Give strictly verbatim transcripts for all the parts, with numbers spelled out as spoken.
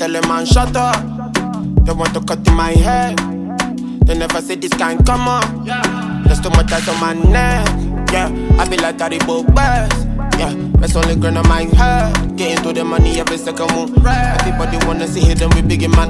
tell a man shut up. They want to cut in my head. They never say this can't come on. There's too much eyes on my neck. Yeah, I be like Harry Best. Yeah, that's only grind on my head. Getting to the money every second move. Everybody wanna see hidden with biggie man.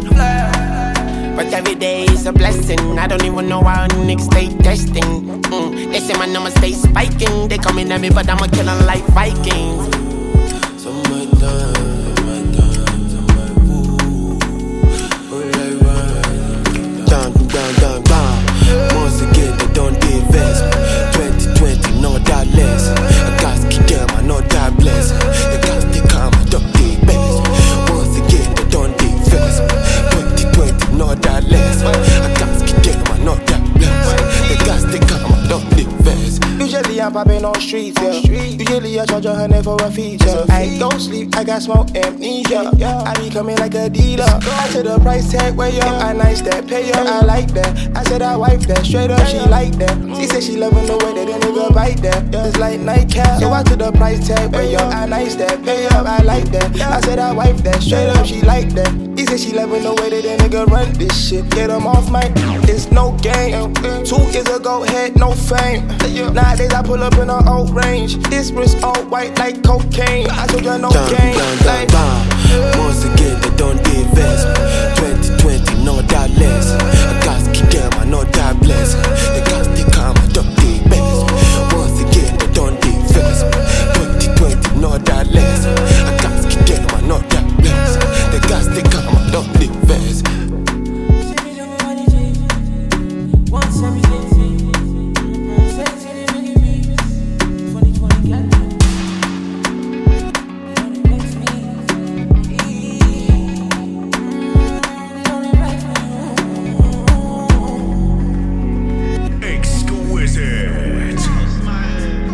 But every day is a blessing. I don't even know how niggas stay testing. Mm. They say my number stay spiking. They coming at me, but I'ma kill them like Vikings. So my time, my time, so my woo. All I want. Down, down, down, down. Once again, they don't invest. twenty twenty, no that less. I got kick them, I know that bless. The gas they come, I don't the best. Once again, they don't invest. twenty twenty, no that less. I got kick them, I know that bless. The gas they come, I don't the best. Usually I'm popping on streets, yeah. Usually I charge a hundred for a feature. I don't sleep, I got smoke amnesia. I be coming like a dealer. I said the price tag way up, I nice that pay up. I like that. I said I wife that straight up, she like that. She said she loving the way that a nigga bite that. It's like nightcap. So I took the price tag way up, I nice that pay up. I like that. I said I wife that straight up, she like that. He said she loving the way that a nigga run this shit. Get him off my, it's no game. Two years ago had no fame. Nowadays I pull up in an old range. This wrist all white like cocaine. I told you no down, game. Down, down, down. Once again they don't invest. twenty twenty, no that less. I got kick them, I know that bless. The gas they come, I don't the best. Once again they don't invest. twenty twenty, no that less. I got kick them, I know that bless. The gas they come, I don't the best.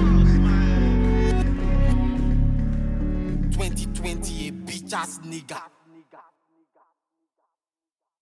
twenty twenty, a bitch ass nigga.